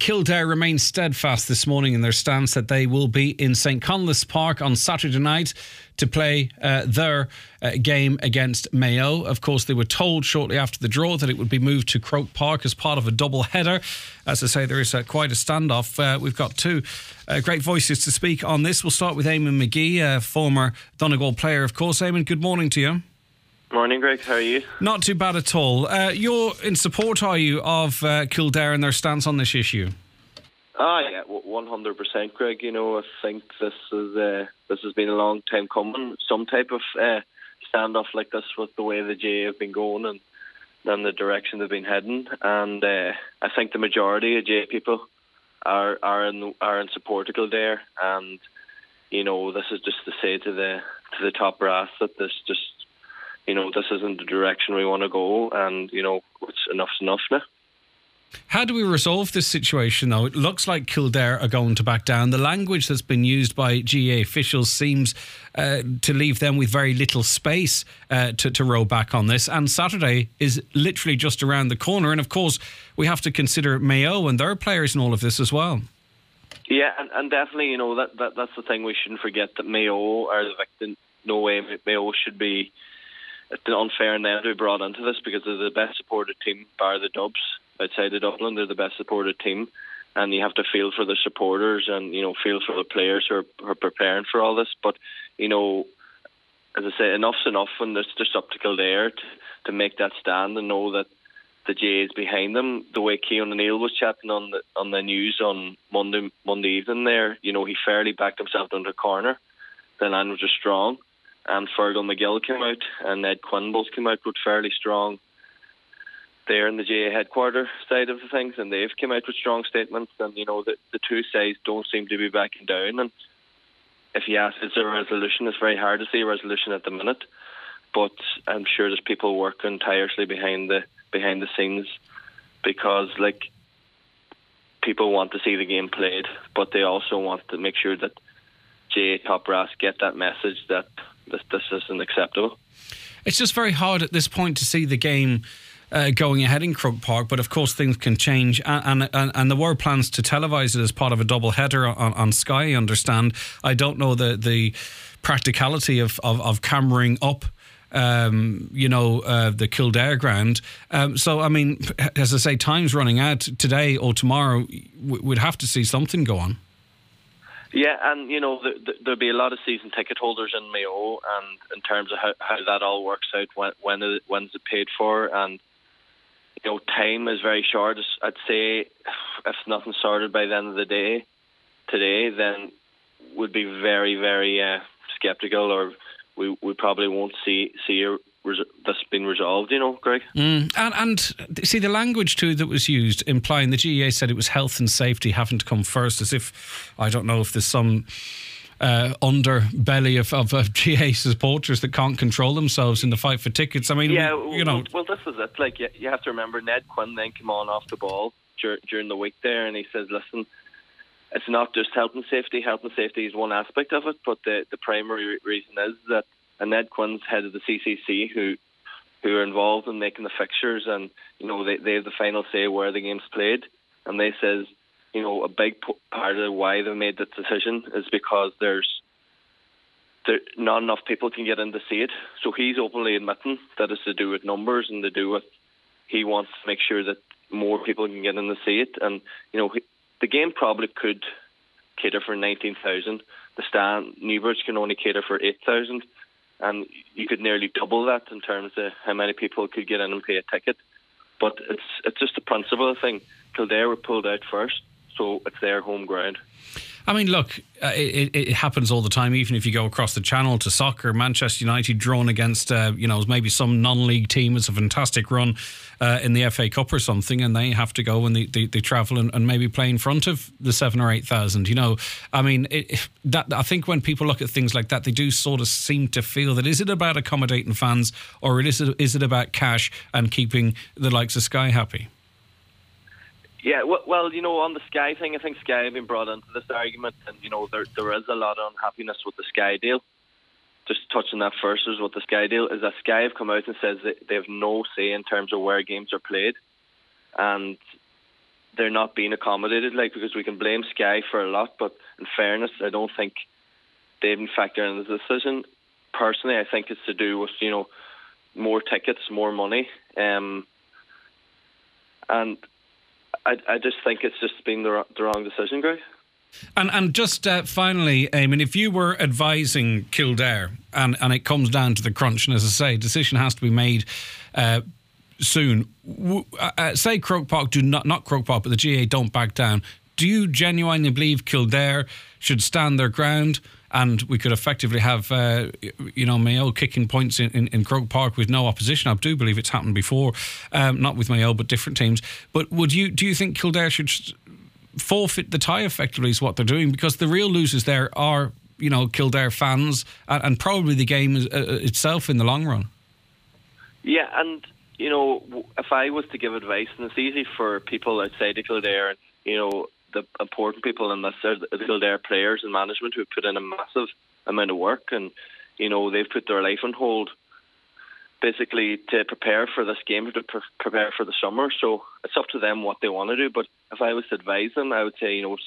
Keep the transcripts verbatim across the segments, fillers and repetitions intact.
Kildare remain steadfast this morning in their stance that they will be in St Conleth's Park on Saturday night to play uh, their uh, game against Mayo. Of course, they were told shortly after the draw that it would be moved to Croke Park as part of a double header. As I say, there is uh, quite a standoff. Uh, we've got two uh, great voices to speak on this. We'll start with Eamon McGee, a former Donegal player, of course. Eamon, good morning to you. Morning, Greg. How are you? Not too bad at all. Uh, you're in support, are you, of uh, Kildare and their stance on this issue? Ah, yeah, one hundred percent, Greg. You know, I think this is uh, this has been a long time coming. Some type of uh, standoff like this with the way the J A have been going and then the direction they've been heading. And uh, I think the majority of J A people are are in are in support of Kildare. And you know, this is just to say to the to the top brass that this just. You know, this isn't the direction we want to go, and, you know, it's enough's enough now. How do we resolve this situation, though? It looks like Kildare are going to back down. The language that's been used by G A A officials seems uh, to leave them with very little space uh, to, to row back on this. And Saturday is literally just around the corner. And, of course, we have to consider Mayo and their players in all of this as well. Yeah, and, and definitely, you know, that, that that's the thing. We shouldn't forget that Mayo are the victim. No way Mayo should be... It's unfair in them to be brought into this because they're the best supported team, bar the Dubs outside of Dublin. They're the best supported team, and you have to feel for the supporters and, you know, feel for the players who are, who are preparing for all this. But, you know, as I say, enough's enough, and it's just up to Kildare to, to make that stand and know that the J A is behind them. The way Cian O'Neill was chatting on the on the news on Monday Monday evening there, you know, he fairly backed himself down to the corner. The line was just strong. And Fergal McGill came out, and Ed Quinn both came out with fairly strong there in the J A headquarter side of the things, and they've come out with strong statements. And you know, the, the two sides don't seem to be backing down. And if you ask, is there a resolution? It's very hard to see a resolution at the minute, but I'm sure there's people working tirelessly behind the behind the scenes because, like, people want to see the game played, but they also want to make sure that J A top brass get that message that This, this isn't acceptable. It's just very hard at this point to see the game uh, going ahead in Croke Park, but of course things can change, and, and and there were plans to televise it as part of a double header on, on Sky, I understand. I don't know the, the practicality of, of, of cameraing up um, you know, uh, the Kildare ground. Um, so, I mean, as I say, time's running out. Today or tomorrow, we'd have to see something go on. Yeah, and, you know, the, the, there'll be a lot of season ticket holders in Mayo, and in terms of how, how that all works out, when when is, when's it paid for, and, you know, time is very short. I'd say if nothing's sorted by the end of the day today, then we'd be very, very uh, sceptical, or we, we probably won't see, see a this been resolved, you know, Greg. Mm. And, and see, the language too that was used, implying the G A A said it was health and safety having to come first, as if, I don't know if there's some uh, underbelly of, of, of G A A supporters that can't control themselves in the fight for tickets. I mean, yeah, you know. Well, well, this is it. Like, you, you have to remember, Ned Quinn then came on off the ball dur- during the week there, and he says, listen, it's not just health and safety. Health and safety is one aspect of it, but the, the primary reason is that and Ned Quinn's head of the C C C, who who are involved in making the fixtures, and you know they they have the final say where the game's played. And they says, you know, a big part of why they made that decision is because there's there not enough people can get in to see it. So he's openly admitting that it's to do with numbers and to do with he wants to make sure that more people can get in to see it. And you know, he, the game probably could cater for nineteen thousand. The stand Newbridge can only cater for eight thousand. And you could nearly double that in terms of how many people could get in and pay a ticket. But it's it's just a principle thing. Kildare were pulled out first, so it's their home ground. I mean, look, uh, it, it happens all the time. Even if you go across the channel to soccer, Manchester United drawn against, uh, you know, maybe some non-league team. It's a fantastic run uh, in the F A Cup or something, and they have to go and they, they, they travel and, and maybe play in front of the seven or eight thousand. You know, I mean, it, that I think when people look at things like that, they do sort of seem to feel that is it about accommodating fans, or is it is it about cash and keeping the likes of Sky happy? Yeah, well, you know, on the Sky thing, I think Sky have been brought into this argument, and, you know, there there is a lot of unhappiness with the Sky deal. Just touching that first is what the Sky deal is that Sky have come out and says that they have no say in terms of where games are played. And they're not being accommodated, like, because we can blame Sky for a lot, but in fairness, I don't think they even factor in the decision. Personally, I think it's to do with, you know, more tickets, more money, um, and I, I just think it's just been the, the wrong decision, Greg. And and just uh, finally, Eamon, if you were advising Kildare, and, and it comes down to the crunch, and as I say, a decision has to be made uh, soon. W- uh, say Croke Park do not not Croke Park, but the G A A don't back down. Do you genuinely believe Kildare should stand their ground, and we could effectively have uh, you know Mayo kicking points in, in, in Croke Park with no opposition? I do believe it's happened before, um, not with Mayo, but different teams. But would you do you think Kildare should forfeit the tie effectively is what they're doing, because the real losers there are, you know, Kildare fans and, and probably the game is, uh, itself in the long run. Yeah, and, you know, if I was to give advice, and it's easy for people outside of Kildare, and, you know, the important people in this are the Kildare players and management who put in a massive amount of work, and, you know, they've put their life on hold basically to prepare for this game, to pre- prepare for the summer. So it's up to them what they want to do. But if I was to advise them, I would say, you know,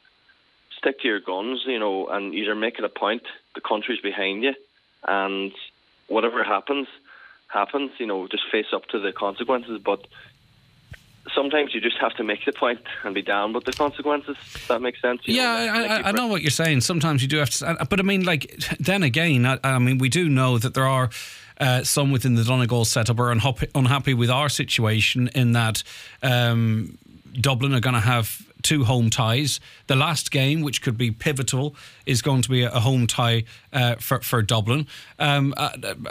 stick to your guns, you know, and either make it a point, the country's behind you, and whatever happens, happens, you know, just face up to the consequences. But sometimes you just have to make the point and be down with the consequences. Does that make sense? You yeah, know, I, like I, I know what you're saying. Sometimes you do have to, but I mean, like, then again, I, I mean, we do know that there are Uh, some within the Donegal setup are unhappy, unhappy with our situation in that um, Dublin are going to have two home ties. The last game, which could be pivotal, is going to be a home tie uh, for, for Dublin. Um, uh,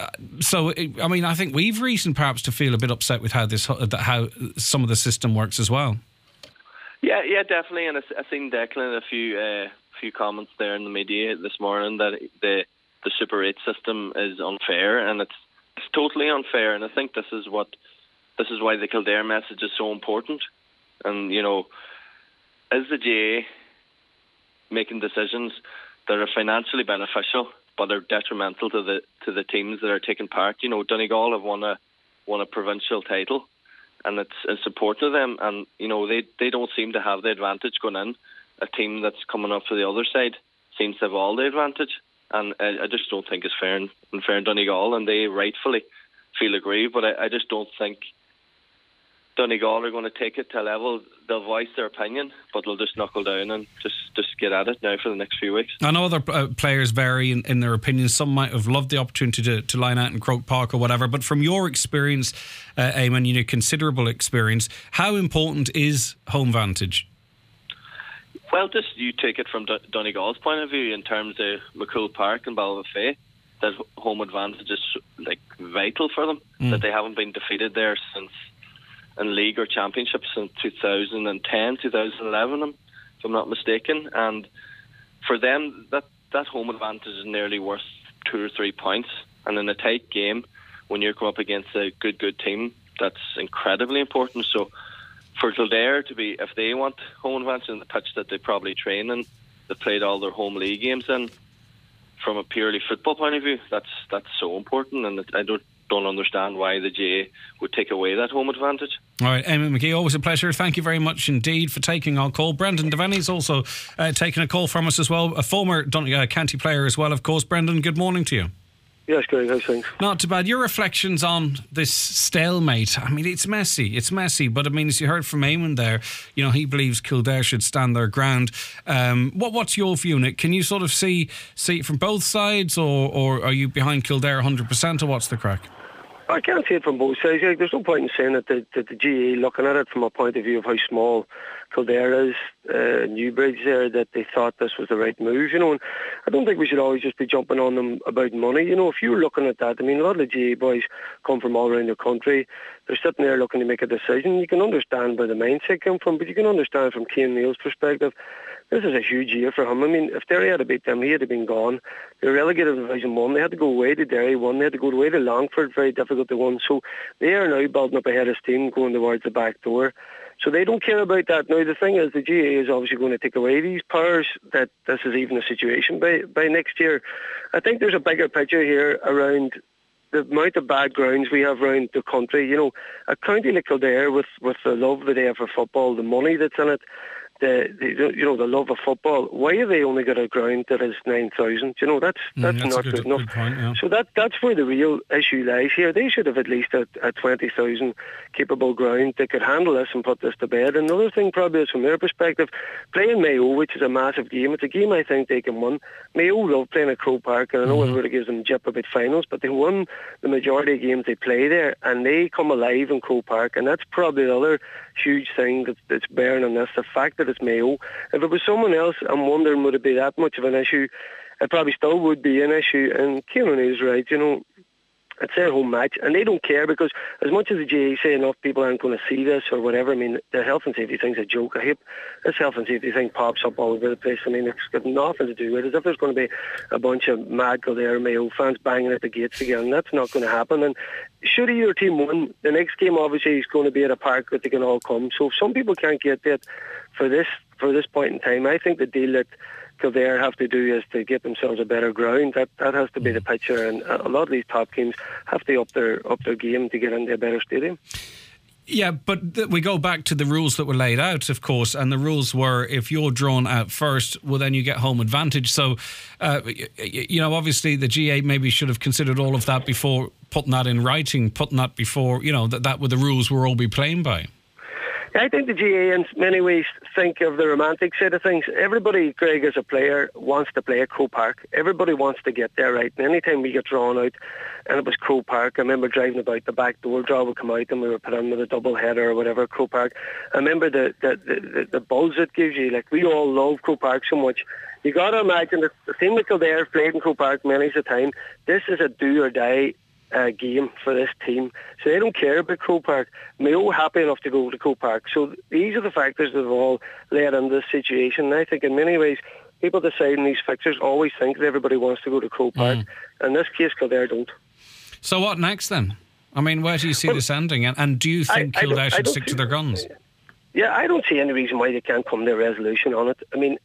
so, I mean, I think we've reason perhaps to feel a bit upset with how this, how some of the system works as well. Yeah, yeah, definitely. And I've seen Declan a few, uh, few comments there in the media this morning that the the Super eight system is unfair, and it's it's totally unfair. And I think this is what this is why the Kildare message is so important. And, you know, is the G A A making decisions that are financially beneficial but are detrimental to the to the teams that are taking part? You know, Donegal have won a won a provincial title, and it's in support of them. And, you know, they they don't seem to have the advantage going in. A team that's coming up for the other side seems to have all the advantage. And I, I just don't think it's fair in, fair in Donegal, and they rightfully feel aggrieved. But I, I just don't think Donegal are going to take it to a level. They'll voice their opinion, but they'll just knuckle down and just, just get at it now for the next few weeks. I know other uh, players vary in, in their opinions. Some might have loved the opportunity to, to line out in Croke Park or whatever. But from your experience, uh, Eamon, you know, considerable experience, how important is home vantage? Well, just you take it from Donegal's point of view in terms of McCool Park and Ballyfay, that home advantage is like vital for them. Mm. That they haven't been defeated there since in league or championship since two thousand ten, two thousand eleven, if I'm not mistaken. And for them, that that home advantage is nearly worth two or three points. And in a tight game, when you're going up against a good, good team, that's incredibly important. So for Kildare to be, if they want home advantage in the pitch that they probably train in, they've played all their home league games in, from a purely football point of view, that's that's so important, and I don't don't understand why the G A A would take away that home advantage. All right, Eamon McGee, always a pleasure. Thank you very much indeed for taking our call. Brendan Devaney's also uh, taking a call from us as well, a former uh, county player as well, of course. Brendan, good morning to you. Yes, Greg, how's things? Not too bad. Your reflections on this stalemate. I mean, it's messy. It's messy. But I mean, as you heard from Eamon there, you know, he believes Kildare should stand their ground. Um, what What's your view on it? Can you sort of see see it from both sides, or, or are you behind Kildare one hundred percent, or what's the crack? I can't see it from both sides. Like, there's no point in saying that the, that the G A A, looking at it from a point of view of how small Kildare is, uh, Newbridge there, that they thought this was the right move, you know. And I don't think we should always just be jumping on them about money. You know, if you're looking at that, I mean, a lot of the G A A boys come from all around the country. They're sitting there looking to make a decision. You can understand where the mindset came from, but you can understand from Cian Neal's perspective, this is a huge year for him. I mean, if Derry had beat them, he had been gone. They were relegated in Division one. They had to go away to Derry one. They had to go away to Longford, very difficult to win. So they are now building up ahead of steam, going towards the back door. So they don't care about that. Now, the thing is, the G A A is obviously going to take away these powers, that this is even a situation by, by next year. I think there's a bigger picture here around the amount of bad grounds we have around the country, you know, a county like Kildare with, with the love that they have for football, the money that's in it, the, the you know the love of football. Why have they only got a ground that is nine thousand? You know, that's that's, mm, that's not good, good enough. Good point, yeah. So that that's where the real issue lies here. They should have at least a, a twenty thousand capable ground that could handle this and put this to bed. And another thing probably is from their perspective, playing Mayo, which is a massive game. It's a game I think they can win. Mayo love playing at Croke Park, and I know mm-hmm. everybody gives them jip about finals, but they won the majority of games they play there, and they come alive in Croke Park, and that's probably the other huge thing that, that's bearing on this, the fact that it's Mayo. If it was someone else, I'm wondering would it be that much of an issue. It probably still would be an issue, and Kieran is right, you know, it's their home match, and they don't care, because as much as the G A A say enough people aren't going to see this or whatever, I mean, the health and safety thing's a joke. I hope this health and safety thing pops up all over the place. I mean, it's got nothing to do with it. As if there's going to be a bunch of mad Kildare Mayo fans banging at the gates again. That's not going to happen. And should either team win, the next game obviously is going to be at a park that they can all come. So if some people can't get that for this for this point in time, I think the deal that Kildare have to do is to get themselves a better ground. That that has to be the picture, and a lot of these top teams have to up their up their game to get into a better stadium. Yeah, but th- we go back to the rules that were laid out, of course, and the rules were if you're drawn out first, well, then you get home advantage. So, uh, you know, obviously the G A A maybe should have considered all of that before putting that in writing, putting that before, you know, that that were the rules we're all be playing by. I think the G A A in many ways think of the romantic side of things. Everybody, Greg, as a player, wants to play at Croke Park. Everybody wants to get there, right? And anytime we get drawn out, and it was Croke Park, I remember driving about, the back door draw would come out and we were put in with a double header or whatever, Croke Park. I remember the, the, the, the buzz it gives you. Like, we all love Croke Park so much. You got to imagine that the team that Kildare played in Croke Park many a time, this is a do or die Uh, game for this team, so they don't care about Croke Park. Mayo happy enough to go to Croke Park. So these are the factors that have all led into this situation. And I think in many ways people deciding these fixtures always think that everybody wants to go to Croke Park. Mm. In this case, Kildare don't. So what next then? I mean, where do you see well, this ending? And, and do you think I, I Kildare should stick to their guns? Yeah, I don't see any reason why they can't come to a resolution on it. I mean,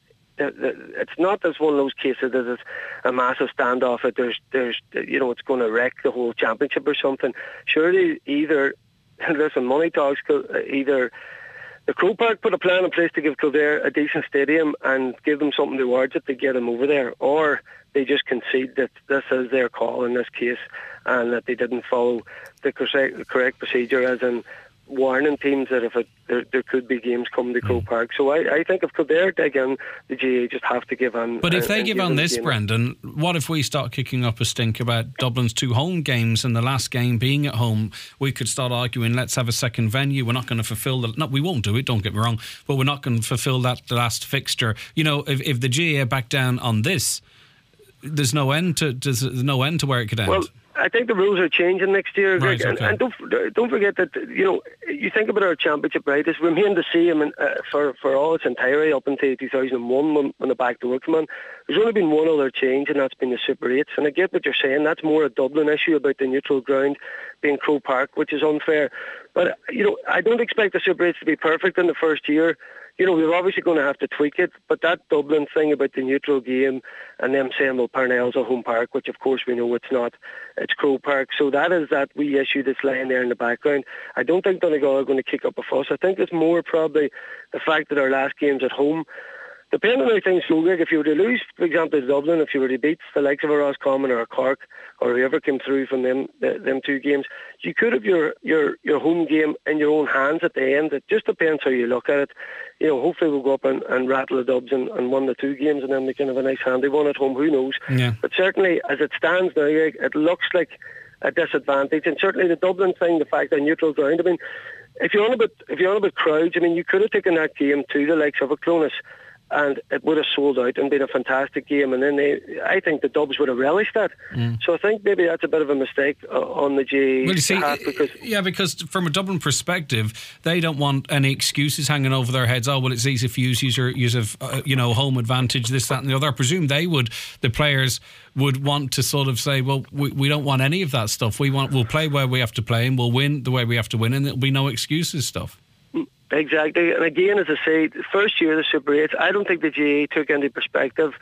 it's not as one of those cases that it's a massive standoff that there's, there's, you know, it's going to wreck the whole championship or something. Surely either, listen, money talks, either the Croke Park put a plan in place to give Kildare a decent stadium and give them something towards it to get them over there, or they just concede that this is their call in this case and that they didn't follow the correct procedure, as in warning teams that if it, there, there could be games coming to Croke Park. So I, I think if Kildare dig in, the G A A just have to give in. But if and, they and give give on this, Brendan, what if we start kicking up a stink about Dublin's two home games and the last game being at home? We could start arguing, let's have a second venue. We're not going to fulfil the... No, we won't do it, don't get me wrong, but we're not going to fulfil that the last fixture. You know, if, if the G A A back down on this, there's no end to there's no end to where it could end. Well, I think the rules are changing next year, Greg. Right, okay. and, and don't don't forget that, you know, you think about our championship, right? It's remained the same in, uh, for for all its entirety up until two thousand one when, when the back door came on. There's only been one other change, and that's been the Super eights. And I get what you're saying. That's more a Dublin issue about the neutral ground being Croke Park, which is unfair. But, you know, I don't expect the Super eights to be perfect in the first year. You know, we're obviously going to have to tweak it, but that Dublin thing about the neutral game and them saying, well, Parnell's a home park, which of course we know it's not, it's Croke Park. So that is that wee issue that's lying there in the background. I don't think Donegal are going to kick up a fuss. I think it's more probably the fact that our last game's at home. Depending on how things go, Greg, if you were to lose, for example, to Dublin, if you were to beat the likes of a Roscommon or a Cork or whoever came through from them them two games, you could have your, your, your home game in your own hands at the end. It just depends how you look at it. You know, hopefully we'll go up and, and rattle the Dubs and, and win the two games, and then we can have a nice handy one at home. Who knows? Yeah. But certainly, as it stands now, Greg, it looks like a disadvantage. And certainly the Dublin thing, the fact that neutral ground, I mean, if you're on about, if you're on about crowds, I mean, you could have taken that game to the likes of a Clones, and it would have sold out and been a fantastic game, and then they, I think the Dubs would have relished that. Mm. So I think maybe that's a bit of a mistake uh, on the G A A. Well, you see, because yeah, because from a Dublin perspective, they don't want any excuses hanging over their heads. Oh, well, it's easy for you, use your use of uh, you know, home advantage, this, that, and the other. I presume they would, the players would want to sort of say, well, we, we don't want any of that stuff. We want, we'll play where we have to play, and we'll win the way we have to win, and there'll be no excuses stuff. Exactly, and again, as I say, the first year of the Super eights, I don't think the G A A took into perspective,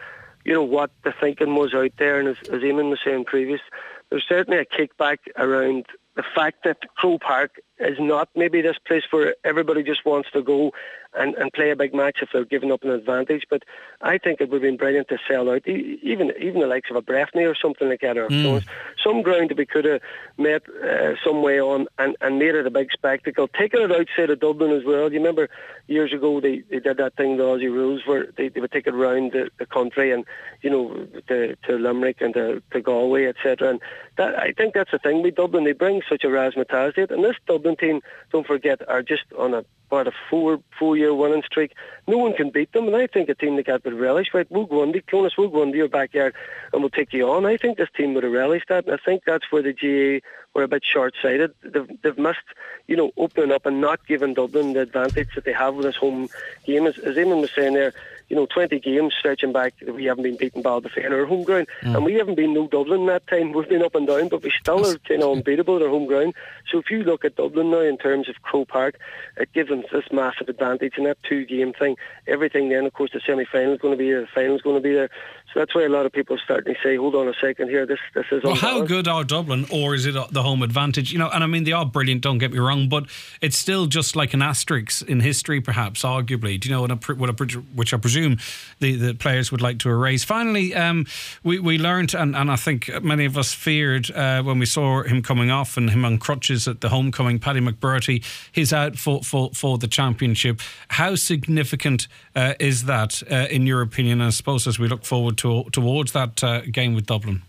you know, what the thinking was out there. And as, as Eamon was saying previous, there's certainly a kickback around the fact that Croke Park is not maybe this place where everybody just wants to go and, and play a big match if they're giving up an advantage. But I think it would have been brilliant to sell out, e- even even the likes of a Breffni or something like that, or mm. some ground that we could have met uh, some way on and, and made it a big spectacle. Taking it outside of Dublin as well. You remember years ago they, they did that thing, the Aussie Rules, where they, they would take it around the, the country and, you know, to, to Limerick and to, to Galway, et cetera. And that, I think that's the thing with Dublin. They bring such a razzmatazz to it. And this Dublin team, don't forget, are just on a about a four four year winning streak. No one can beat them, and I think a team like that would relish. Right, we'll go on, Clonus, we'll go into your backyard and we'll take you on. I think this team would have relished that, and I think that's where the G A were a bit short-sighted. They've, they've missed, you know, opening up and not giving Dublin the advantage that they have with this home game. As, as Eamon was saying there, you know, twenty games stretching back, we haven't been beaten Ballybofey in our home ground, mm. and we haven't been no Dublin that time. We've been up and down, but we still are kind of unbeatable at our home ground. So if you look at Dublin now in terms of Croke Park, it gives them this massive advantage in that two-game thing. Everything then, of course, the semi-final is going to be there, the final is going to be there. So that's why a lot of people are starting to say, hold on a second here, this this is well, unbalanced. How good are Dublin, or is it the home advantage? You know, and I mean, they are brilliant, don't get me wrong, but it's still just like an asterisk in history, perhaps, arguably, do you know, what I, what I, which I presume the, the players would like to erase. Finally, um, we, we learned, and, and I think many of us feared uh, when we saw him coming off and him on crutches at the homecoming, Paddy McBurty, he's out for, for, for the championship. How significant uh, is that, uh, in your opinion, and I suppose as we look forward to, towards that uh, game with Dublin?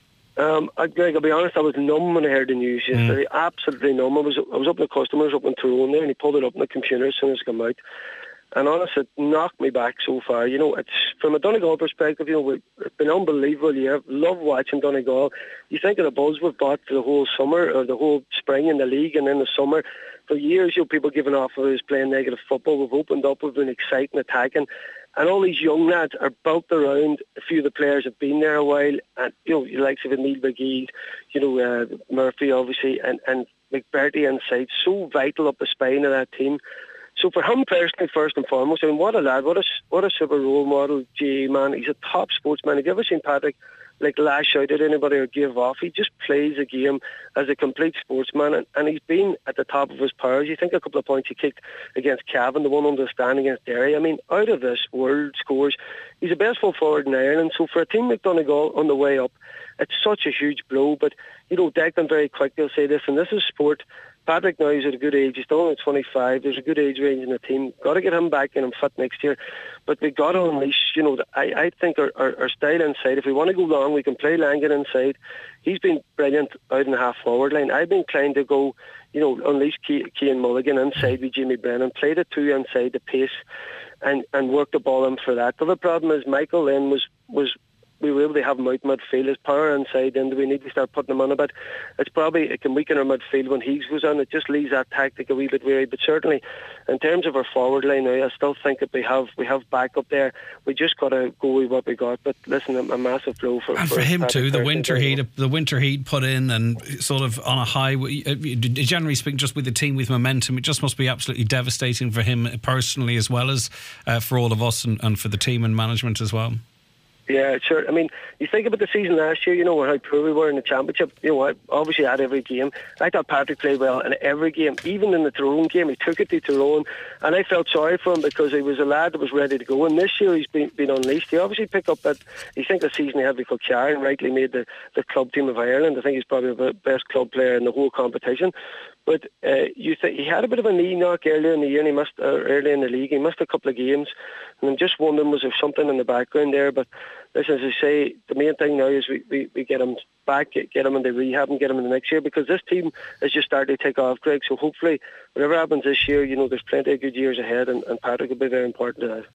Um, I, Greg, I'll be honest, I was numb when I heard the news yesterday. Mm. Absolutely numb. I was I was up in the customers up in Tyrone there, and he pulled it up on the computer as soon as it came out. And honestly, it knocked me back so far. You know, it's from a Donegal perspective, you know, it's been unbelievable. You have love watching Donegal. You think of the buzz we've got for the whole summer, or the whole spring in the league and in the summer. For years, you know, people giving off of us playing negative football. We've opened up, we've been exciting, attacking. And all these young lads are built around a few of the players have been there a while. And, you know, the likes of Neil McGee, you know, uh, Murphy, obviously, and, and McBurty inside. So vital up the spine of that team. So for him personally, first and foremost, I mean, what a lad, what a, what a super role model, G A, man. He's a top sportsman. Have you ever seen Patrick like lash out at anybody or give off? He just plays the game as a complete sportsman, and, and he's been at the top of his powers. You think a couple of points he kicked against Cavan, the one under the stand against Derry. I mean, out of this world scores. He's the best full forward in Ireland. So for a team like Donegal on the way up, it's such a huge blow. But, you know, Declan very quick, they'll say this, and this is sport. Patrick now is at a good age. He's still only twenty-five. There's a good age range in the team. Got to get him back in and fit next year. But we've got to unleash, you know, I, I think our, our, our style inside. If we want to go long, we can play Langan inside. He's been brilliant out in the half-forward line. I've been inclined to go, you know, unleash Cian Mulligan inside with Jimmy Brennan, play the two inside the pace and, and work the ball in for that. The other problem is Michael then was... was we were able to have him out midfield. His power inside, and do we need to start putting him on a bit? It's probably, it can weaken our midfield when he goes on. It just leaves that tactic a wee bit weary. But certainly, in terms of our forward line now, I still think that we have we have backup there. We just got to go with what we got. But listen, a, a massive blow for and for, for him Patrick too. The Thurston winter heat, the winter heat put in, and sort of on a high. Generally speaking, just with the team with momentum, it just must be absolutely devastating for him personally, as well as uh, for all of us, and, and for the team and management as well. Yeah, sure. I mean, you think about the season last year, you know, how poor we were in the championship. You know, I obviously had every game. I thought Patrick played well in every game, even in the Tyrone game. He took it to Tyrone, and I felt sorry for him because he was a lad that was ready to go. And this year he's been, been unleashed. He obviously picked up that, you think the season he had with Kilcar and rightly made the, the club team of Ireland. I think he's probably the best club player in the whole competition. But uh, you th- he had a bit of a knee knock earlier in the year, and he missed uh, early in the league. He missed a couple of games, and I'm just wondering, was there something in the background there? But listen, as I say, the main thing now is we, we, we get him back, get, get him into rehab, and get him in the next year, because this team is just starting to take off, Greg. So hopefully, whatever happens this year, you know, there's plenty of good years ahead, and, and Patrick will be very important to that.